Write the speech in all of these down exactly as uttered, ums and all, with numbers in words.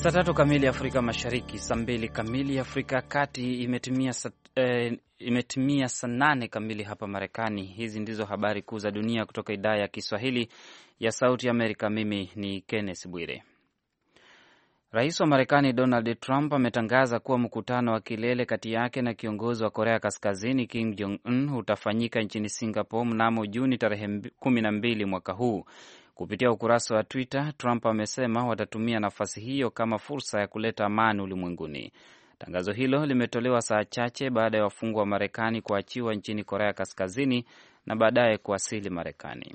saa tatu kamili Afrika Mashariki, saa mbili kamili Afrika ya Kati, imetimia sa, eh, imetimia saa nane kamili hapa Marekani. Hizi ndizo habari kuu za dunia kutoka idhaa ya Kiswahili ya Sauti Amerika. Mimi ni Kenneth Bwire. Rais wa Marekani Donald Trump ametangaza kuwa mkutano wa kilele kati yake na kiongozi wa Korea Kaskazini Kim Jong Un utafanyika nchini Singapore mnamo Juni tarehe kumi na mbili mwaka huu. Kupitia ukurasa wa Twitter, Trump amesema watatumia nafasi hiyo kama fursa ya kuleta amani ulimwenguni. Tangazo hilo limetolewa saa chache baada ya wafungwa wa Marekani kuachiwa nchini Korea Kaskazini na baadaye kuwasili Marekani.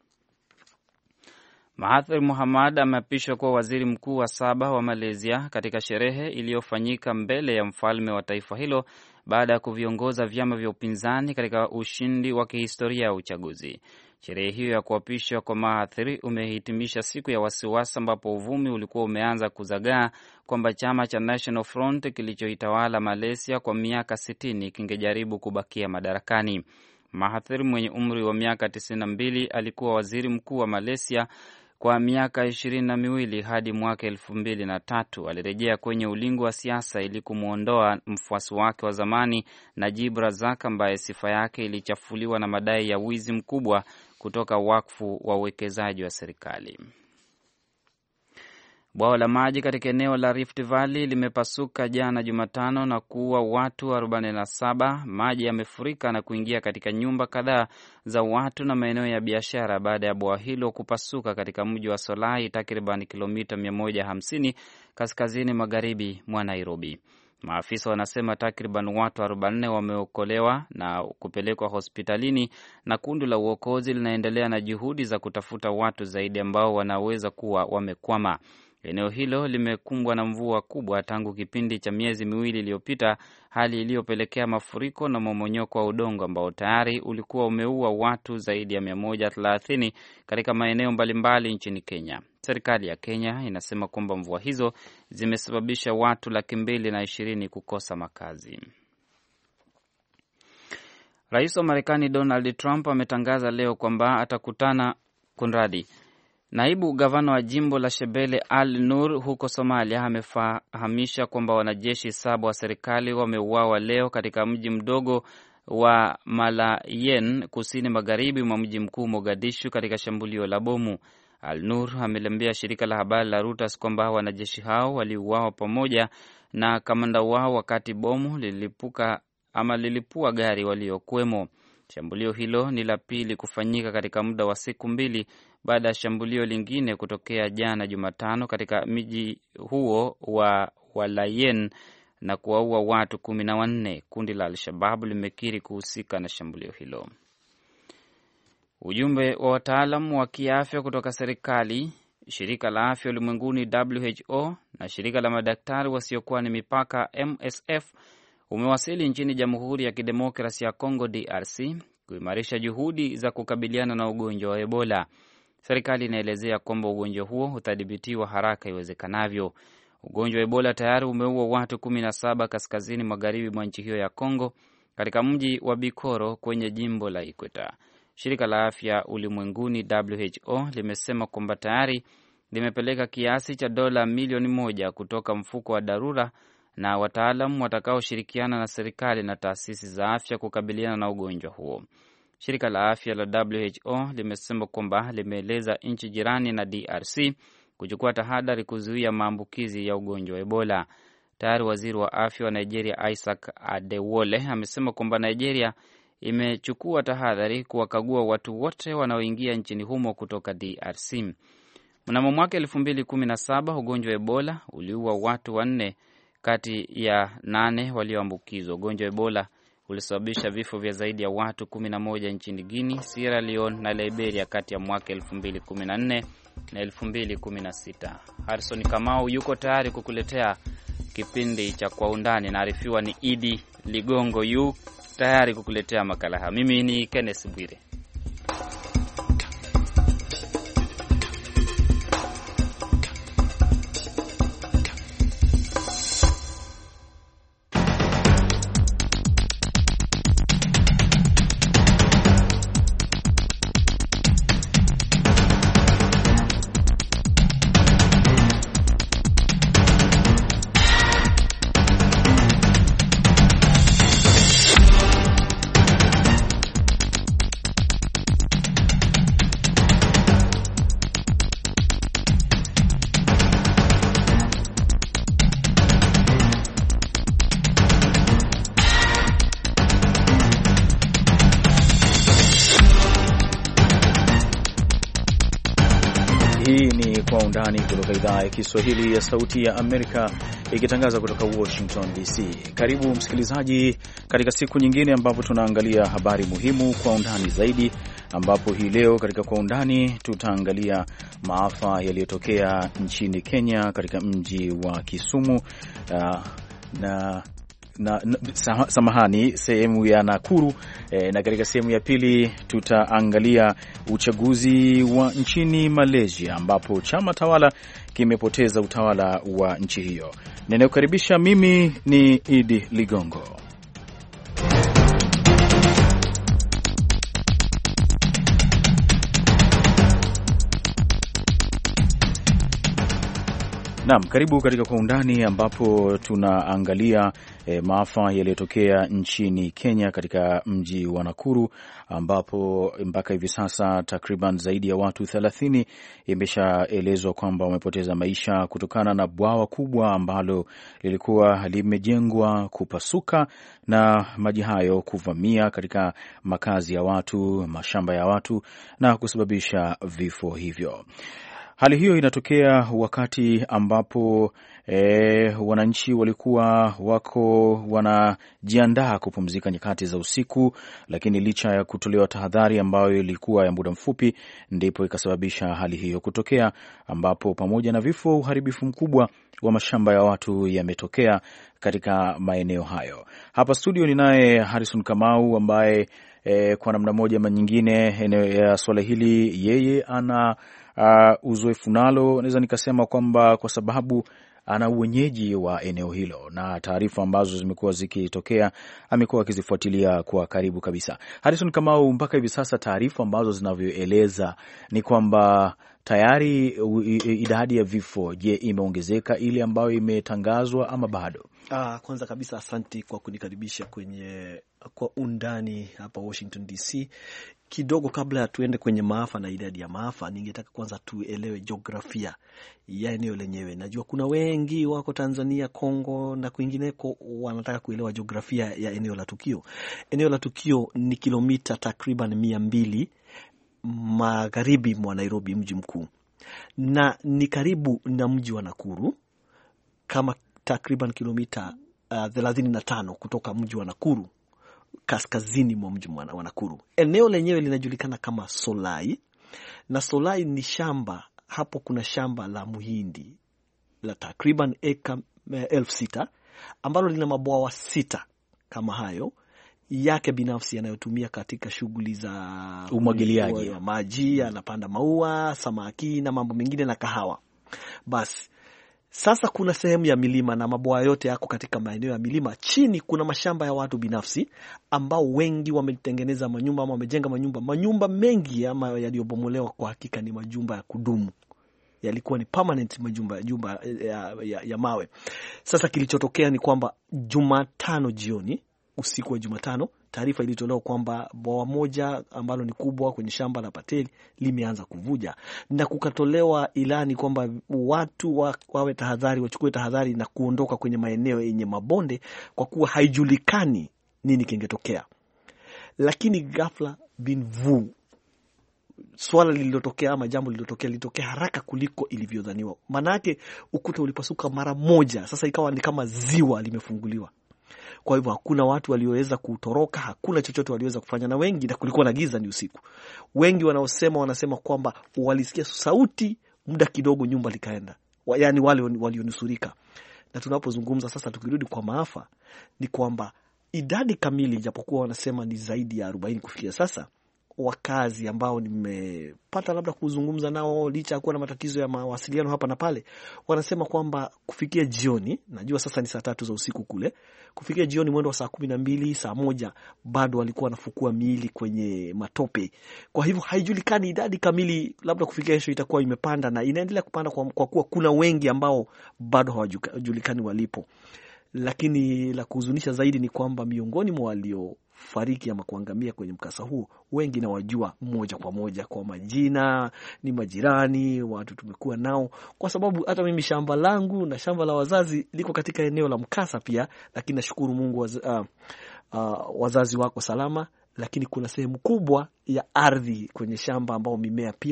Mahathir Mohamad ameapishwa kuwa waziri mkuu wa saba wa Malaysia katika sherehe iliyofanyika mbele ya mfalme wa taifa hilo baada ya kuviongoza vyama vya upinzani katika ushindi wa kihistoria wa uchaguzi. Sherehe hiyo ya kuapishwa kwa Mahathir umehitimisha siku ya wasiwasi ambapo uvumi ulikuwa umeanza kuzagaa kwamba chama cha National Front kilichoitawala Malaysia kwa miaka sitini kingejaribu kubakia madarakani. Mahathir mwenye umri wa miaka tisini na mbili alikuwa waziri mkuu wa Malaysia kwa miaka ishirini na miwili hadi mwaka elfu mbili na tatu. Alirejea kwenye ulingo wa siasa ili kumuondoa mfuasi wake wa zamani Najib Razak ambaye sifa yake ilichafuliwa na madai ya wizi mkubwa kutoka wakfu wa uwekezaji wa serikali. Bwawa la maji katika eneo la Rift Valley limepasuka jana Jumatano na kuua watu arobaini na saba. Maji yamefurika na kuingia katika nyumba kadhaa za watu na maeneo ya biashara baada ya bwawa hilo kupasuka katika mji wa Solai, takriban kilomita mia moja hamsini kaskazini magharibi mwa Nairobi. Maafisa wanasema takriban watu arobaini wameokolewa na kupelekwa hospitalini na kundi la uokozi linaendelea na juhudi za kutafuta watu zaidi ambao wanaweza kuwa wamekwama. Eneo hilo limekumbwa na mvua kubwa tangu kipindi cha miezi miwili iliyopita, hali iliyopelekea mafuriko na mmomonyoko wa udongo ambao tayari ulikuwa umeua watu zaidi ya mia moja thelathini katika maeneo mbalimbali nchini Kenya. Serikali ya Kenya inasema kwamba mvua hizo zimesababisha watu laki mbili na ishirini kukosa makazi. Rais wa Marekani Donald Trump ametangaza leo kwamba atakutana kunradi Naibu gavana wa jimbo la Shebele Al Nur huko Somalia amefahamisha kwamba wanajeshi saba wa serikali wameuawa leo katika mji mdogo wa Malayen kusini magharibi mwa mji mkuu Mogadishu katika shambulio la bomu. Al Nur ameliambia shirika la habari la Reuters kwamba wanajeshi hao waliuawa pamoja na kamanda wao wakati bomu lilipuka ama lilipua gari waliokuwemo. Shambulio hilo ni la pili kufanyika katika muda wa siku mbili baada ya shambulio lingine kutokea jana Jumatano katika mji huo wa Walayen na kuwaua watu kumi na wanne. Kundi la Al-Shabaab limekiri kuhusika na shambulio hilo. Ujumbe wa wataalamu wa kiafya kutoka serikali, shirika la afya ulimwenguni W H O na shirika la madaktari wasiokuwa na mipaka M S F umewasili nchini Jamhuri ya Kidemokrasia ya Kongo D R C kuimarisha juhudi za kukabiliana na ugonjwa wa Ebola. Serikali inaelezea kwamba ugonjwa huo utadhibitiwa haraka iwezekanavyo. Ugonjwa wa Ebola tayari umeua watu kumi na saba kaskazini magharibi mwa nchi hiyo ya Kongo katika mji wa Bikoro kwenye jimbo la Ikweta. Shirika la afya ulimwenguni W H O limesema kwamba tayari limepeleka kiasi cha dola milioni moja kutoka mfuko wa dharura na wataalamu watakaoshirikiana na serikali na taasisi za afya kukabiliana na ugonjwa huo. Shirika la afya la W H O limesema kwamba limeeleza nchi jirani na D R C kuchukua tahadhari kuzuia maambukizi ya ugonjwa wa Ebola. Tayari waziri wa afya wa Nigeria Isaac Adewole amesema kwamba Nigeria imechukua tahadhari kuwakagua watu wote wanaoingia nchini humo kutoka D R C. Mnamo mwaka elfu mbili kumi na saba ugonjwa wa Ebola uliua watu wanne kati ya nane walioambukizwa. Ugonjwa wa Ebola ulisababisha vifo vya zaidi ya watu kumi na moja nchini Guinea, Sierra Leone na Liberia kati ya mwaka elfu mbili kumi na nne na elfu mbili kumi na sita. Harrison Kamau yuko tayari kukuletea kipindi cha Kwa Undani. Naarifiwa ni Idi Ligongo yu tayari kukuletea makala haya. Mimi ni Kenneth Bwire. Hii ni Kwa Undani kutoka idhaa ya Kiswahili ya Sauti ya Amerika, ikitangaza kutoka Washington D C. Karibu msikilizaji katika siku nyingine ambapo tunaangalia habari muhimu kwa undani zaidi, ambapo hii leo katika Kwa Undani tutaangalia maafa yaliyotokea nchini Kenya katika mji wa Kisumu uh, na Na, na, samahani sehemu ya Nakuru e, na katika sehemu ya pili tutaangalia uchaguzi wa nchini Malaysia ambapo chama tawala kimepoteza utawala wa nchi hiyo. Ninayokaribisha mimi ni Idi Ligongo. Naam, karibu katika Kwa Undani ambapo tunaangalia e, maafa yaliyotokea nchini Kenya katika mji wa Nakuru, ambapo mpaka hivi sasa takriban zaidi ya watu thelathini imeshaelezwa kwamba wamepoteza maisha kutokana na bwawa kubwa ambalo lilikuwa limejengwa kupasuka na maji hayo kuvamia katika makazi ya watu, mashamba ya watu na kusababisha vifo hivyo. Hali hiyo inatokea wakati ambapo e, wananchi walikuwa wako wanajiandaa kupumzika nyakati za usiku, lakini licha ya kutolewa tahadhari ambayo ilikuwa ya muda mfupi, ndipo ikasababisha hali hiyo kutokea, ambapo pamoja na vifo, uharibifu mkubwa wa mashamba ya watu yametokea katika maeneo hayo. Hapa studio ninaye Harrison Kamau ambaye e, kwa namna moja ama nyingine eneo ya swala hili yeye ana Uh, uzoefu nalo, naweza nikasema kwamba kwa sababu ana uwenyeji wa eneo hilo na taarifa ambazo zimekuwa zikitokea amekuwa akizifuatilia kwa karibu kabisa. Harrison Kamau, mpaka hivi sasa taarifa ambazo zinavyoeleza ni kwamba tayari idadi ya vifo, je, imeongezeka ile ambayo imetangazwa ama bado? Ah, kwanza kabisa asanti kwa kunikaribisha kwenye Kwa Undani hapa Washington D C. Kidogo kabla ya tuende kwenye maafa na idadi ya maafa, ningetaka kwanza tuelewe jiografia ya eneo lenyewe. Najua kuna wengi wako Tanzania, Kongo na kwingineko wanataka kuelewa jiografia ya eneo la tukio. Eneo la tukio ni kilomita takriban mia mbili magharibi mwa Nairobi, mji mkuu, na ni karibu na mji wa Nakuru, kama takriban kilomita uh, thelathini na tano kutoka mji wa Nakuru, kaskazini mwa mji wa Nakuru. Eneo lenyewe linajulikana kama Solai, na Solai ni shamba, hapo kuna shamba la muhindi la takriban eka elfu sita ambalo lina mabwawa sita kama hayo yake binafsi yanayotumia katika shughuli za umwagiliaji wa maji, anapanda maua, samaki na mambo mengine na kahawa. Basi sasa kuna sehemu ya milima na mabwawa yote yako katika maeneo ya milima. Chini kuna mashamba ya watu binafsi ambao wengi wametengeneza manyumba ama wamejenga manyumba. Manyumba mengi ama yaliyobomolewa kwa hakika ni majumba ya kudumu. Yalikuwa ni permanent majumba jumba ya, ya, ya mawe. Sasa kilichotokea ni kwamba Jumatano jioni, usiku wa Jumatano, taarifa ilitolewa kwamba bwawa moja ambalo ni kubwa kwenye shamba la Pateli limeanza kuvuja, na kukatolewa ilani kwamba watu wa, wawe tahadhari, wachukue tahadhari na kuondoka kwenye maeneo yenye mabonde kwa kuwa haijulikani nini kingetokea. Lakini ghafla bin vu, swala lililotokea ama jambo lililotokea litokea haraka kuliko ilivyodhaniwa. Manake ukuta ulipasuka mara moja, sasa ikawa ni kama ziwa limefunguliwa. Kwa hivyo hakuna watu walioweza kutoroka, hakuna chochote walioweza kufanya, na wengi, na kulikuwa na giza, ni usiku. Wengi wanaosema wanasema kwamba walisikia sauti, muda kidogo nyumba likaenda, yaani wale walionusurika. Na tunapozungumza sasa, tukirudi kwa maafa, ni kwamba idadi kamili, japokuwa wanasema ni zaidi ya arobaini kufikia sasa, wakazi ambao nimepata labda kuzungumza nao, licha ya kuwa na matatizo ya mawasiliano hapa na pale, wanasema kwamba kufikia jioni, najua sasa ni saa tatu za usiku kule, kufikia jioni mwendo wa saa kumi na mbili, saa moja, bado walikuwa wanafukua miili kwenye matope. Kwa hivyo haijulikani idadi kamili, labda kufikia kesho itakuwa imepanda na inaendelea kupanda kwa, kwa kuwa kuna wengi ambao bado hawajulikani walipo. Lakini la kuhuzunisha zaidi ni kwamba miongoni mwa walio fariki ama kuangamia kwenye mkasa huu, wengi na wajua moja kwa moja kwa majina, ni majirani, watu tumekuwa nao, kwa sababu hata mimi shamba langu na shamba la wazazi liko katika eneo la mkasa pia. Lakini nashukuru Mungu waz, uh, uh, wazazi wako salama, lakini kuna sehemu kubwa ya ardhi kwenye shamba ambao mimea pia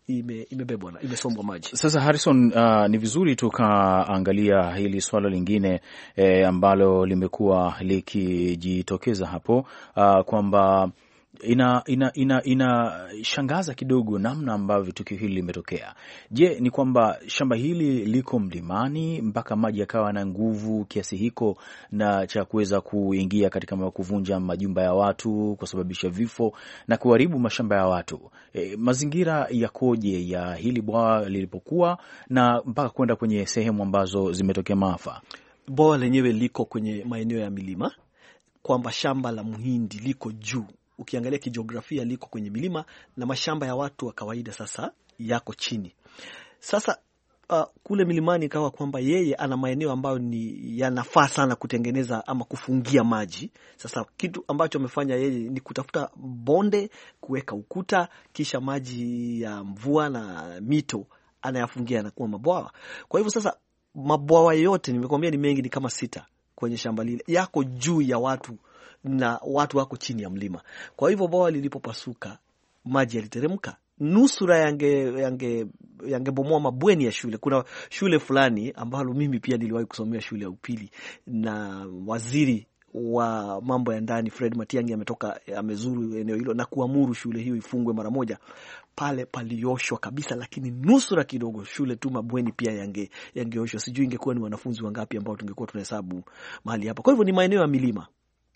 ime, imebebwa na imesombwa maji. Sasa Harrison, uh, ni vizuri tukaangalia hili swala lingine eh, ambalo limekuwa likijitokeza hapo uh, kwamba ina ina ina inashangaza kidogo namna ambavyo tukio hili limetokea. Je, ni kwamba shamba hili liko mlimani mpaka maji yakawa na nguvu kiasi hiko na cha kuweza kuingia katika kuvunja majumba ya watu, kusababisha vifo na kuharibu mashamba ya watu? E, mazingira yakoje ya hili bwawa lilipokuwa na mpaka kwenda kwenye sehemu ambazo zimetokea maafa? Bwawa lenyewe liko kwenye maeneo ya milima, kwamba shamba la muhindi liko juu. Ukiangalia kijiografia liko kwenye milima na mashamba ya watu wa kawaida sasa yako chini. Sasa uh, kule milimani ikawa kwamba yeye ana maeneo ambayo ni yanafaa sana kutengeneza ama kufungia maji. Sasa kitu ambacho amefanya yeye ni kutafuta bonde, kuweka ukuta, kisha maji ya mvua na mito anayafungia na kuwa mabwawa. Kwa hivyo sasa mabwawa yote nimekwambia ni mengi, ni kama sita kwenye shamba lile, yako juu ya watu na watu wako chini ya mlima. Kwa hivyo bwawa lilipopasuka, maji yaliteremka, nusura yange yange yangebomoa mabweni ya shule. Kuna shule fulani ambalo mimi pia niliwahi kusomea, shule ya upili, na waziri wa mambo ya ndani Fred Matiang'i ametoka amezuru eneo hilo na kuamuru shule hiyo ifungwe mara moja. Pale palioshwa kabisa, lakini nusura kidogo shule tu, mabweni pia yange yangeoshwa. Sijui ingekuwa ni wanafunzi wangapi ambao tungekuwa tunahesabu mahali hapa. Kwa hivyo ni maeneo ya milima.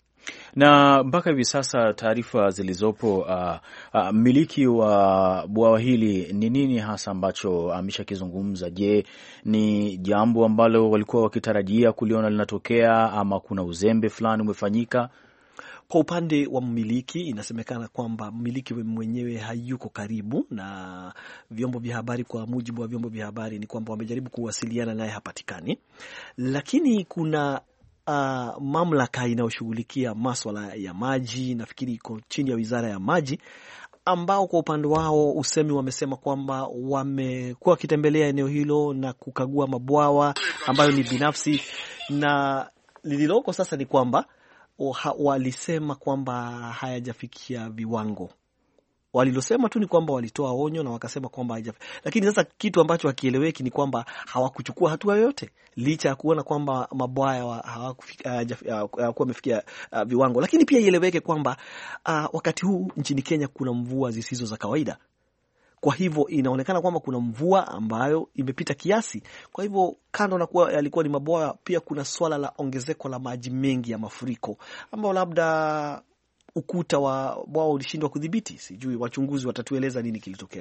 Na mpaka hivi sasa taarifa zilizopo, uh, uh, mmiliki wa bwawa hili ni nini hasa ambacho ameshakizungumza? Je, ni jambo ambalo walikuwa wakitarajia kuliona linatokea ama kuna uzembe fulani umefanyika? Kwa upande wa mmiliki, inasemekana kwamba mmiliki mwenyewe hayuko karibu na vyombo vya habari. Kwa mujibu wa vyombo vya habari ni kwamba wamejaribu kuwasiliana naye, hapatikani. Lakini kuna Uh, mamlaka inayoshughulikia maswala ya maji, nafikiri iko chini ya Wizara ya Maji, ambao kwa upande wao usemi wamesema kwamba wamekuwa wakitembelea eneo hilo na kukagua mabwawa ambayo ni binafsi, na lililoko sasa ni kwamba walisema kwamba hayajafikia viwango. Walilosema tu ni kwamba walitoa onyo na wakasema kwamba hajafi. Lakini sasa kitu ambacho hakieleweki ni kwamba hawakuchukua hatua yoyote licha ya kuona kwamba mabwawa hawakuwa wamefikia uh, viwango. Lakini pia ieleweke kwamba uh, wakati huu nchini Kenya kuna mvua zisizo za kawaida. Kwa hivyo inaonekana kwamba kuna mvua ambayo imepita kiasi. Kwa hivyo kando na kuwa yalikuwa ni mabwawa, pia kuna swala la ongezeko la maji mengi ya mafuriko ambao labda ukuta wa bwawa ulishindwa kudhibiti. Sijui wachunguzi watatueleza nini kilitokea.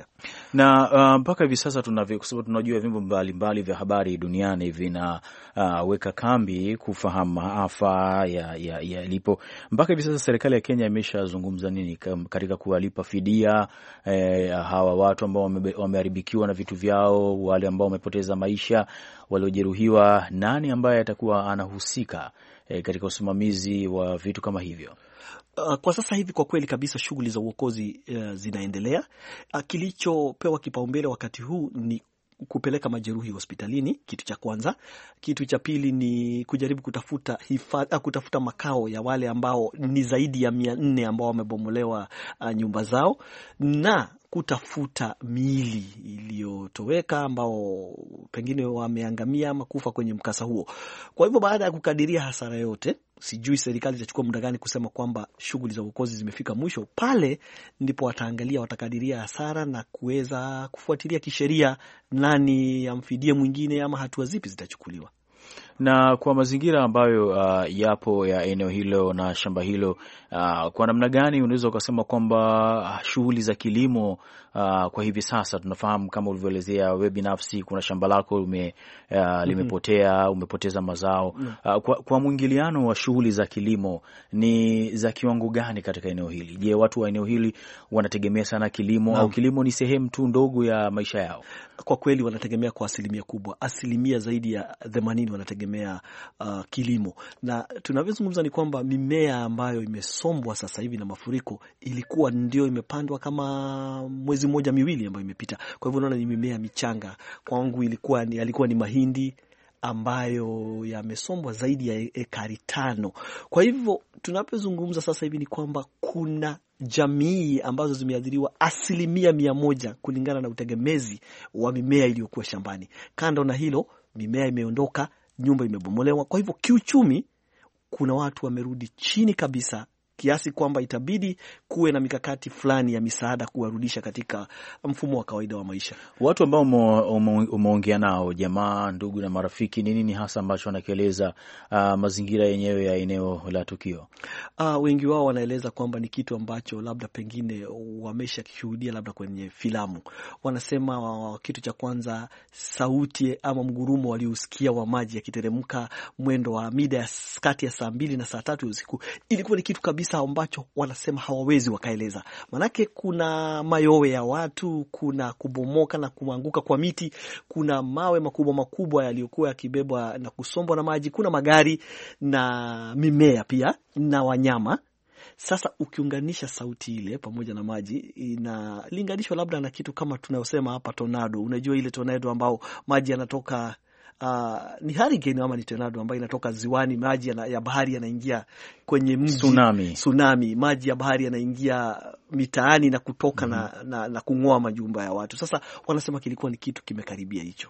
Na mpaka uh, hivi sasa tunavyo, kwa sababu tunajua vyombo mbalimbali vya habari duniani vinaweka uh, kambi kufahamu maafa yalipo ya, ya mpaka hivi sasa serikali ya Kenya imeshazungumza nini katika kuwalipa fidia eh, hawa watu ambao wameharibikiwa na vitu vyao, wale ambao wamepoteza maisha, waliojeruhiwa? Nani ambaye atakuwa anahusika eh, katika usimamizi wa vitu kama hivyo? Uh, kwa sasa hivi kwa kweli kabisa shughuli za uokozi uh, zinaendelea. Uh, kilichopewa kipaumbele wakati huu ni kupeleka majeruhi hospitalini, kitu cha kwanza. Kitu cha pili ni kujaribu kutafuta hifadhi, kutafuta makao ya wale ambao ni zaidi ya mia nne ambao wamebomolewa uh, nyumba zao, na kutafuta miili iliyotoweka ambao pengine wameangamia ama kufa kwenye mkasa huo. Kwa hivyo baada ya kukadiria hasara yote, sijui serikali itachukua muda gani kusema kwamba shughuli za uokozi zimefika mwisho. Pale ndipo wataangalia, watakadiria hasara na kuweza kufuatilia kisheria nani amfidie mwingine ama hatua zipi zitachukuliwa. Na kwa mazingira ambayo uh, yapo ya eneo hilo na shamba hilo, uh, kwa namna gani unaweza ukasema kwamba shughuli za kilimo uh, kwa hivi sasa tunafahamu kama ulivyoelezea wewe binafsi, kuna shamba lako ume, uh, limepotea, umepoteza mazao. Uh, kwa, kwa mwingiliano wa shughuli za kilimo ni za kiwango gani katika eneo hili? Je, watu wa eneo hili wanategemea sana kilimo no. au kilimo ni sehemu tu ndogo ya maisha yao? Kwa kweli wanategemea kwa asilimia kubwa, asilimia zaidi ya themanini wanategemea uh, kilimo. Na tunavyozungumza ni kwamba mimea ambayo imesombwa sasa hivi na mafuriko ilikuwa ndio imepandwa kama mwezi mmoja miwili ambayo imepita. Kwa hivyo unaona ni mimea michanga. Kwangu ilikuwa ni alikuwa ni mahindi, ambayo yamesombwa zaidi ya ekari tano. Kwa hivyo tunapozungumza sasa hivi ni kwamba kuna jamii ambazo zimeathiriwa asilimia mia moja kulingana na utegemezi wa mimea iliyokuwa shambani. Kando na hilo, mimea imeondoka, nyumba imebomolewa. Kwa hivyo kiuchumi, kuna watu wamerudi chini kabisa, kiasi kwamba itabidi kuwe na mikakati fulani ya misaada kuwarudisha katika mfumo wa kawaida wa maisha. Watu ambao umeongea nao, jamaa, ndugu na marafiki, ni nini hasa ambacho wanakieleza uh, mazingira yenyewe ya eneo la tukio? Uh, wengi wao wanaeleza kwamba ni kitu ambacho labda pengine wamesha kishuhudia labda kwenye filamu. Wanasema uh, kitu cha kwanza, sauti ama mgurumo waliosikia wa maji yakiteremka mwendo wa mida ya kati ya saa mbili na saa tatu usiku ilikuwa ni kitu kabisa ambacho wanasema hawawezi wakaeleza. Manake kuna mayowe ya watu, kuna kubomoka na kuanguka kwa miti, kuna mawe makubwa makubwa yaliyokuwa yakibebwa na kusombwa na maji, kuna magari na mimea pia na wanyama. Sasa ukiunganisha sauti ile pamoja na maji, inalinganishwa labda na kitu kama tunayosema hapa tornado. Unajua ile tornado ambao maji yanatoka Uh, ni hurricane ama ni tornado ambayo inatoka ziwani, maji ya, ya bahari yanaingia kwenye mji. Tsunami. Tsunami, maji ya bahari yanaingia mitaani na kutoka mm-hmm. na, na, na kung'oa majumba ya watu. Sasa wanasema kilikuwa ni kitu kimekaribia hicho.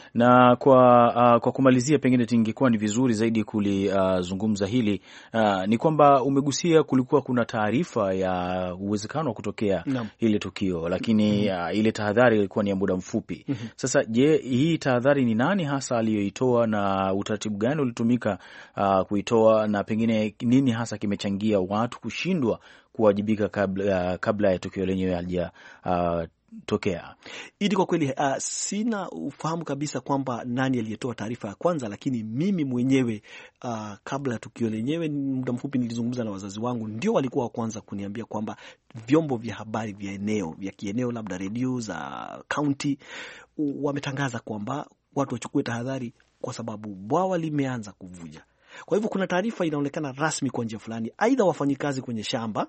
Na kwa uh, kwa kumalizia, pengine tingekuwa ni vizuri zaidi kulizungumza uh, hili uh, ni kwamba umegusia kulikuwa kuna taarifa ya uwezekano wa kutokea no. ile tukio, lakini mm-hmm. uh, ile tahadhari ilikuwa ni ya muda mfupi. Mm-hmm. Sasa je, hii tahadhari ni nani hasa aliyoitoa na utaratibu gani ulitumika uh, kuitoa, na pengine nini hasa kimechangia watu kushindwa kuwajibika kabla, uh, kabla ya tukio lenyewe halija uh, tokea? Ili kwa kweli uh, sina ufahamu kabisa kwamba nani aliyetoa taarifa ya kwanza, lakini mimi mwenyewe uh, kabla ya tukio lenyewe muda mfupi nilizungumza na wazazi wangu, ndio walikuwa wa kwanza kuniambia kwamba vyombo vya habari vya eneo vya kieneo, labda redio za county, wametangaza kwamba watu wachukue tahadhari kwa sababu bwawa limeanza kuvuja. Kwa hivyo kuna taarifa inaonekana rasmi kwa njia fulani, aidha wafanyikazi kwenye shamba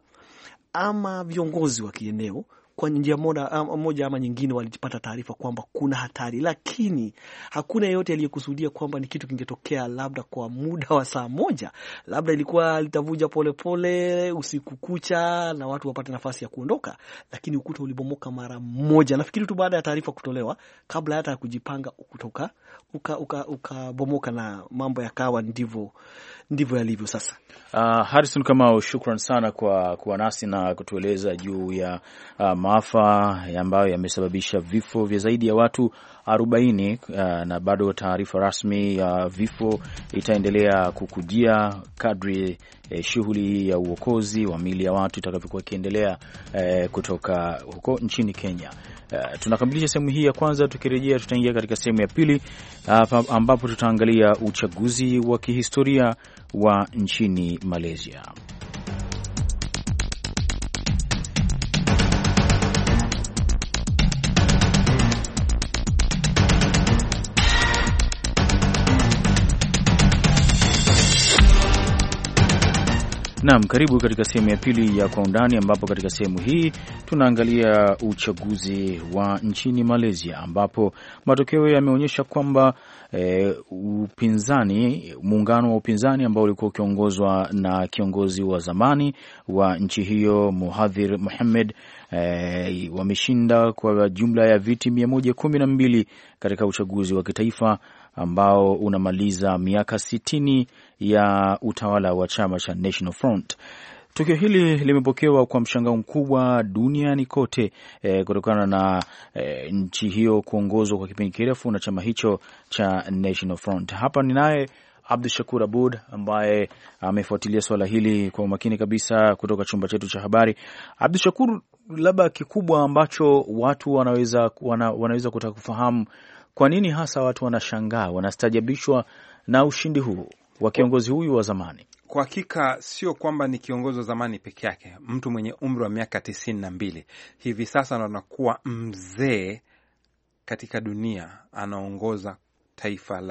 ama viongozi wa kieneo kwa njia moja, moja ama nyingine walipata taarifa kwamba kuna hatari, lakini hakuna yeyote aliyekusudia kwamba ni kitu kingetokea labda kwa muda wa saa moja. Labda ilikuwa litavuja polepole usiku kucha na watu wapate nafasi ya kuondoka, lakini ukuta ulibomoka mara moja. Nafikiri tu baada ya taarifa kutolewa, kabla hata ya kujipanga, ukutoka ukabomoka uka, uka na mambo yakawa ndivyo ndivyo yalivyo sasa. Uh, Harrison Kamau, shukran sana kwa kuwa nasi na kutueleza juu ya uh, maafa ambayo yamesababisha vifo vya zaidi ya watu arobaini, uh, na bado taarifa rasmi ya uh, vifo itaendelea kukujia kadri eh, shughuli ya uokozi wa miili ya watu itakavyokuwa ikiendelea eh, kutoka huko nchini Kenya. Uh, tunakamilisha sehemu hii ya kwanza. Tukirejea tutaingia katika sehemu ya pili uh, ambapo tutaangalia uchaguzi wa kihistoria wa nchini Malaysia. Naam, karibu katika sehemu ya pili ya Kwa Undani, ambapo katika sehemu hii tunaangalia uchaguzi wa nchini Malaysia, ambapo matokeo yameonyesha kwamba e, upinzani, muungano wa upinzani ambao ulikuwa ukiongozwa na kiongozi wa zamani wa nchi hiyo Mahathir Mohamad e, wameshinda kwa jumla ya viti mia moja kumi na mbili katika uchaguzi wa kitaifa ambao unamaliza miaka sitini ya utawala wa chama cha National Front. Tukio hili limepokewa kwa mshangao mkubwa duniani kote e, kutokana na e, nchi hiyo kuongozwa kwa kipindi kirefu na chama hicho cha National Front. Hapa ninaye Abdul Shakur Abud ambaye amefuatilia swala hili kwa umakini kabisa kutoka chumba chetu cha habari. Abdul Shakur, labda kikubwa ambacho watu wanaweza wana, wanaweza kutaka kufahamu, kwa nini hasa watu wanashangaa, wanastajabishwa na ushindi huu wa kiongozi huyu wa zamani? Kwa hakika sio kwamba ni kiongozi wa zamani peke yake, mtu mwenye umri wa miaka tisini na mbili hivi sasa anakuwa mzee katika dunia, anaongoza taifa la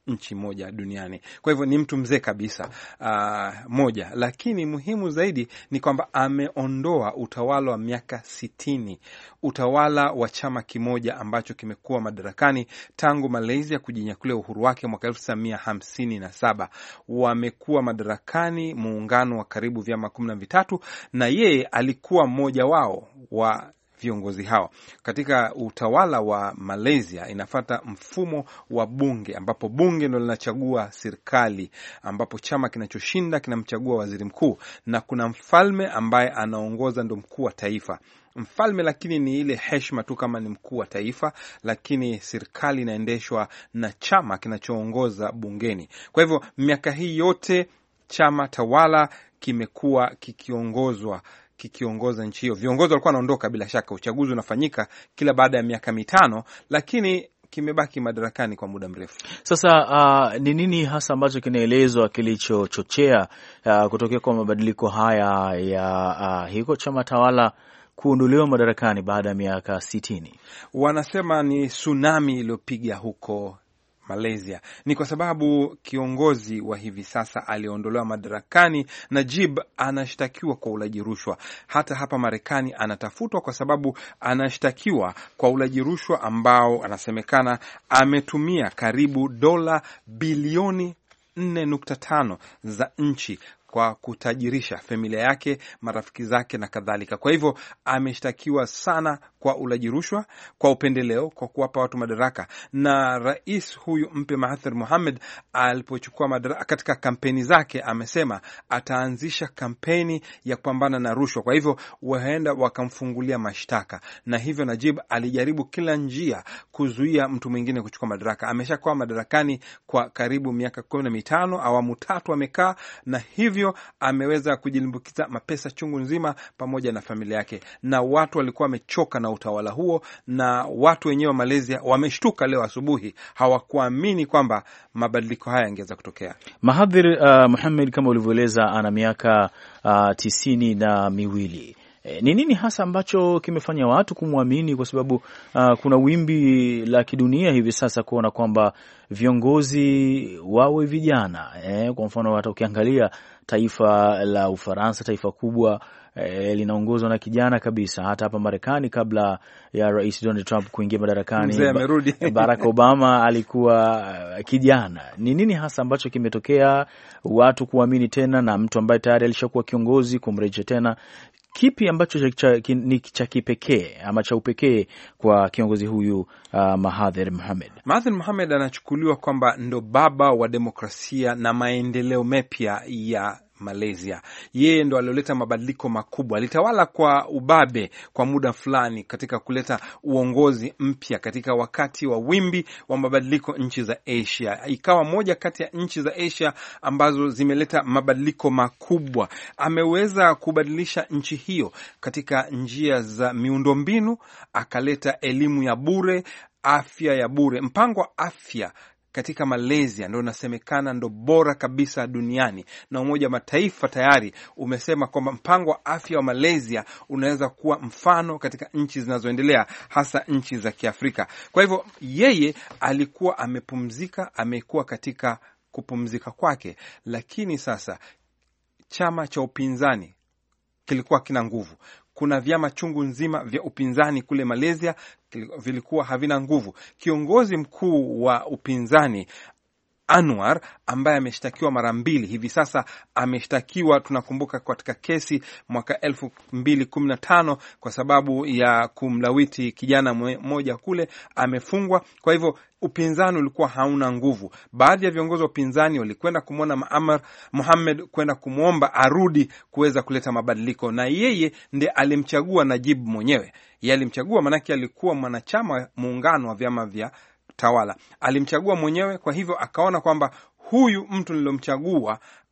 nchi moja duniani. Kwa hivyo ni mtu mzee kabisa uh, moja, lakini muhimu zaidi ni kwamba ameondoa utawala wa miaka sitini, utawala wa chama kimoja ambacho kimekuwa madarakani tangu Malaysia kujinyakulia uhuru wake mwaka elfu tisa mia hamsini na saba. Wamekuwa madarakani muungano wa karibu vyama kumi na vitatu, na yeye alikuwa mmoja wao wa viongozi hao. Katika utawala wa Malaysia inafata mfumo wa bunge, ambapo bunge ndio linachagua serikali, ambapo chama kinachoshinda kinamchagua waziri mkuu, na kuna mfalme ambaye anaongoza, ndo mkuu wa taifa. Mfalme lakini ni ile heshima tu kama ni mkuu wa taifa, lakini serikali inaendeshwa na chama kinachoongoza bungeni. Kwa hivyo miaka hii yote chama tawala kimekuwa kikiongozwa kikiongoza nchi hiyo. Viongozi walikuwa wanaondoka, bila shaka uchaguzi unafanyika kila baada ya miaka mitano, lakini kimebaki madarakani kwa muda mrefu. Sasa ni uh, nini hasa ambacho kinaelezwa kilichochochea uh, kutokea kwa mabadiliko haya ya uh, hiko chama tawala kuondolewa madarakani baada ya miaka sitini? Wanasema ni tsunami iliyopiga huko Malaysia. Ni kwa sababu kiongozi wa hivi sasa aliondolewa madarakani, Najib anashtakiwa kwa ulaji rushwa. Hata hapa Marekani anatafutwa kwa sababu anashtakiwa kwa ulaji rushwa ambao anasemekana ametumia karibu dola bilioni nne nukta tano za nchi kwa kutajirisha familia yake, marafiki zake na kadhalika. Kwa hivyo ameshtakiwa sana kwa ulaji rushwa, kwa upendeleo, kwa kuwapa watu madaraka. Na rais huyu mpya Mahathir Mohamad alipochukua madaraka, katika kampeni zake amesema ataanzisha kampeni ya kupambana na rushwa. Kwa hivyo waenda wakamfungulia mashtaka, na hivyo Najib alijaribu kila njia kuzuia mtu mwingine kuchukua madaraka. Ameshakuwa madarakani kwa karibu miaka kumi na mitano, awamu tatu amekaa, na hivyo ameweza kujilimbukiza mapesa chungu nzima pamoja na familia yake, na watu walikuwa wamechoka na utawala huo, na watu wenyewe wa Malaysia wameshtuka leo asubuhi, hawakuamini kwamba mabadiliko haya yangeweza kutokea. Mahathir uh, Mohamad kama ulivyoeleza ana miaka uh, tisini na miwili. Ni nini hasa ambacho kimefanya watu kumwamini? Kwa sababu uh, kuna wimbi la kidunia hivi sasa kuona kwamba viongozi wawe vijana eh. Kwa mfano hata ukiangalia taifa la Ufaransa, taifa kubwa eh, linaongozwa na kijana kabisa. Hata hapa Marekani kabla ya Rais Donald Trump kuingia madarakani, Barack Obama alikuwa kijana. Ni nini hasa ambacho kimetokea watu kuamini tena, na mtu ambaye tayari alishakuwa kiongozi kumrejesha tena? Kipi ambacho ni cha kipekee ama cha upekee kwa kiongozi huyu uh, Mahathir Mohamad? Mahathir Mohamad anachukuliwa kwamba ndo baba wa demokrasia na maendeleo mapya ya Malaysia. Yeye ndo alioleta mabadiliko makubwa. Alitawala kwa ubabe kwa muda fulani katika kuleta uongozi mpya katika wakati wa wimbi wa mabadiliko nchi za Asia. Ikawa moja kati ya nchi za Asia ambazo zimeleta mabadiliko makubwa. Ameweza kubadilisha nchi hiyo katika njia za miundombinu, akaleta elimu ya bure, afya ya bure. Mpango wa afya katika Malaysia ndio unasemekana ndo bora kabisa duniani, na Umoja wa Mataifa tayari umesema kwamba mpango wa afya wa Malaysia unaweza kuwa mfano katika nchi zinazoendelea, hasa nchi za Kiafrika. Kwa hivyo yeye alikuwa amepumzika, amekuwa katika kupumzika kwake, lakini sasa chama cha upinzani kilikuwa kina nguvu. Kuna vyama chungu nzima vya upinzani kule Malaysia vilikuwa havina nguvu. Kiongozi mkuu wa upinzani Anwar, ambaye ameshtakiwa mara mbili hivi sasa, ameshtakiwa tunakumbuka katika kesi mwaka elfu mbili kumi na tano kwa sababu ya kumlawiti kijana mmoja kule, amefungwa. Kwa hivyo upinzani ulikuwa hauna nguvu. Baadhi ya viongozi wa upinzani walikwenda kumwona Mahathir Mohamad kwenda kumwomba arudi kuweza kuleta mabadiliko, na yeye ndiye alimchagua Najib mwenyewe. Yeye alimchagua manake alikuwa mwanachama muungano wa vyama vya tawala, alimchagua mwenyewe. Kwa hivyo akaona kwamba huyu mtu nilomchagua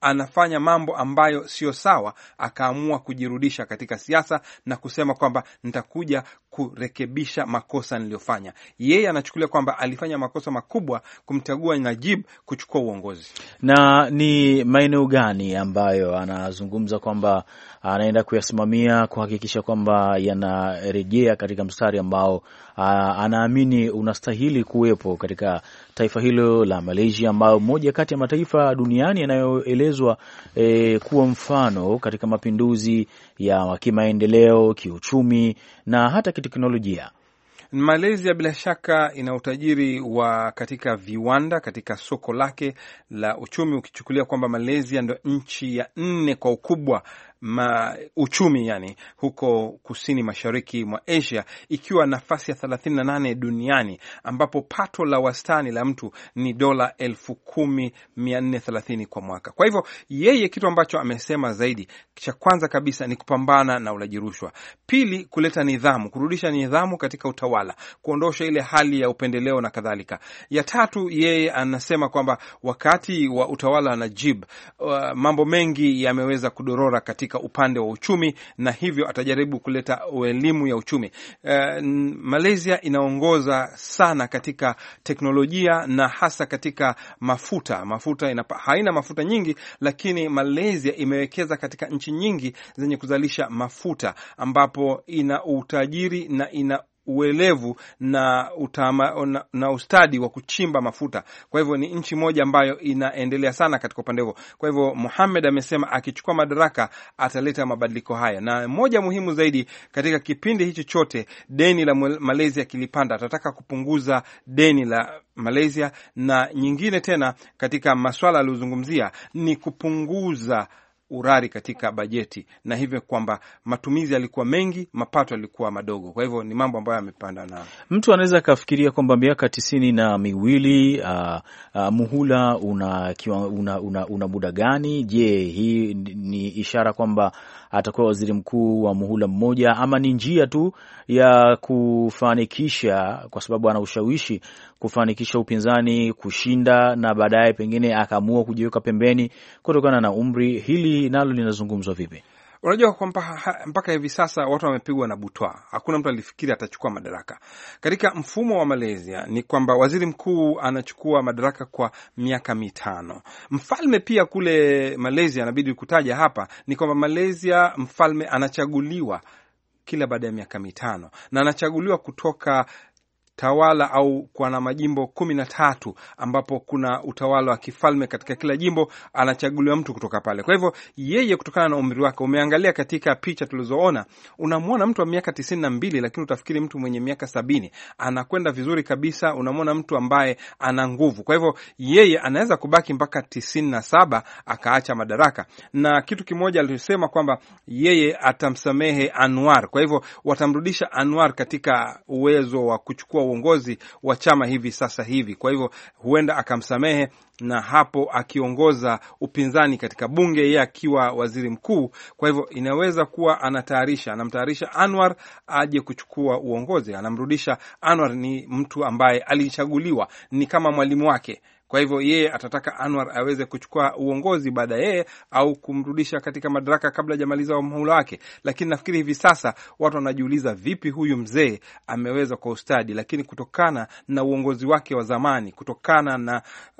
anafanya mambo ambayo sio sawa, akaamua kujirudisha katika siasa na kusema kwamba nitakuja kurekebisha makosa niliyofanya. Yeye anachukulia kwamba alifanya makosa makubwa kumchagua Najib kuchukua uongozi. Na ni maeneo gani ambayo anazungumza kwamba anaenda kuyasimamia kuhakikisha kwamba yanarejea katika mstari ambao anaamini unastahili kuwepo katika taifa hilo la Malaysia, ambayo moja kati ya mataifa duniani yanayoelezwa e, kuwa mfano katika mapinduzi ya kimaendeleo, kiuchumi na hata kiteknolojia? Malaysia bila shaka ina utajiri wa katika viwanda, katika soko lake la uchumi, ukichukulia kwamba Malaysia ndio nchi ya nne kwa ukubwa Ma, uchumi yani huko kusini mashariki mwa Asia, ikiwa nafasi ya thelathini na nane duniani, ambapo pato la wastani la mtu ni dola elfu kumi mia nne thelathini kwa mwaka. Kwa hivyo yeye kitu ambacho amesema zaidi, cha kwanza kabisa ni kupambana na ulaji rushwa, pili kuleta nidhamu, kurudisha nidhamu katika utawala, kuondosha ile hali ya upendeleo na kadhalika. Ya tatu, yeye anasema kwamba wakati wa utawala wa Najib uh, mambo mengi yameweza kudorora katika upande wa uchumi, na hivyo atajaribu kuleta elimu ya uchumi. Uh, Malaysia inaongoza sana katika teknolojia na hasa katika mafuta. Mafuta inapa, haina mafuta nyingi, lakini Malaysia imewekeza katika nchi nyingi zenye kuzalisha mafuta, ambapo ina utajiri na ina uelevu na, utama, na, na ustadi wa kuchimba mafuta. Kwa hivyo ni nchi moja ambayo inaendelea sana katika upande huo. Kwa hivyo Mohamed amesema akichukua madaraka ataleta mabadiliko haya, na moja muhimu zaidi katika kipindi hicho chote, deni la Malaysia kilipanda, atataka kupunguza deni la Malaysia, na nyingine tena katika masuala aliyozungumzia ni kupunguza urari katika bajeti, na hivyo kwamba matumizi yalikuwa mengi, mapato yalikuwa madogo. Kwa hivyo ni mambo ambayo yamepanda. Na mtu anaweza akafikiria kwamba miaka tisini na miwili uh, uh, muhula una, una, una, una muda gani? Je, hii ni ishara kwamba atakuwa waziri mkuu wa muhula mmoja, ama ni njia tu ya kufanikisha, kwa sababu ana ushawishi, kufanikisha upinzani kushinda na baadaye pengine akaamua kujiweka pembeni kutokana na umri? Hili nalo linazungumzwa vipi? Unajua kwamba mpaka hivi sasa watu wamepigwa na butwa. Hakuna mtu alifikiri atachukua madaraka. Katika mfumo wa Malaysia ni kwamba waziri mkuu anachukua madaraka kwa miaka mitano. Mfalme pia kule Malaysia, inabidi kutaja hapa, ni kwamba Malaysia mfalme anachaguliwa kila baada ya miaka mitano, na anachaguliwa kutoka tawala au kwa na majimbo kumi na tatu, ambapo kuna utawala wa kifalme katika kila jimbo, anachaguliwa mtu kutoka pale. Kwa hivyo yeye kutokana na umri wake, umeangalia katika picha tulizoona, unamwona mtu wa miaka tisini na mbili, lakini utafikiri mtu mwenye miaka sabini, anakwenda vizuri kabisa, unamwona mtu ambaye ana nguvu. Kwa hivyo yeye anaweza kubaki mpaka tisini na saba akaacha madaraka. Na kitu kimoja alisema kwamba yeye atamsamehe Anwar, kwa hivyo watamrudisha Anwar katika uwezo wa kuchukua uongozi wa chama hivi sasa hivi. Kwa hivyo huenda akamsamehe, na hapo akiongoza upinzani katika bunge, yeye akiwa waziri mkuu. Kwa hivyo inaweza kuwa anatayarisha, anamtayarisha Anwar aje kuchukua uongozi. Anamrudisha Anwar, ni mtu ambaye alichaguliwa, ni kama mwalimu wake. Kwa hivyo yeye atataka Anwar aweze kuchukua uongozi baada yeye, au kumrudisha katika madaraka kabla hajamaliza muhula wake. Lakini nafikiri hivi sasa watu wanajiuliza vipi huyu mzee ameweza kwa ustadi, lakini kutokana na uongozi wake wa zamani, kutokana na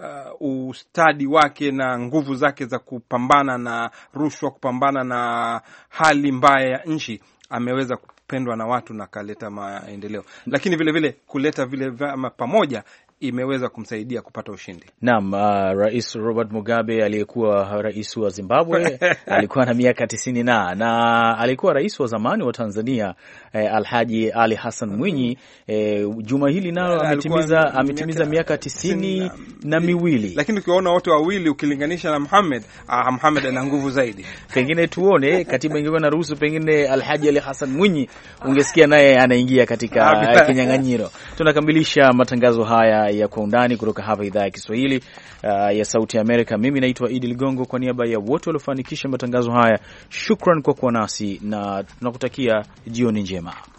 uh, ustadi wake na nguvu zake za kupambana na rushwa, kupambana na hali mbaya ya nchi, ameweza kupendwa na watu na kaleta maendeleo. Lakini vile vile kuleta vile pamoja imeweza kumsaidia kupata ushindi. Naam, uh, Rais Robert Mugabe aliyekuwa rais wa Zimbabwe alikuwa na miaka tisini na na alikuwa rais wa zamani wa Tanzania eh, Alhaji Ali Hassan Mwinyi eh, juma hili nalo ametimiza ametimiza miaka tisini na miwili. Lakini ukiona wote wawili ukilinganisha na Mohamed, ah, Mohamed ana nguvu zaidi. Pengine tuone katiba ingekuwa na ruhusu, pengine Alhaji Ali Hassan Mwinyi ungesikia naye anaingia katika kinyang'anyiro. Tunakamilisha matangazo haya ya Kwa Undani kutoka hapa idhaa ya Kiswahili uh, ya Sauti ya Amerika. Mimi naitwa Idi Ligongo, kwa niaba ya wote waliofanikisha matangazo haya, shukran kwa kuwa nasi na tunakutakia jioni njema.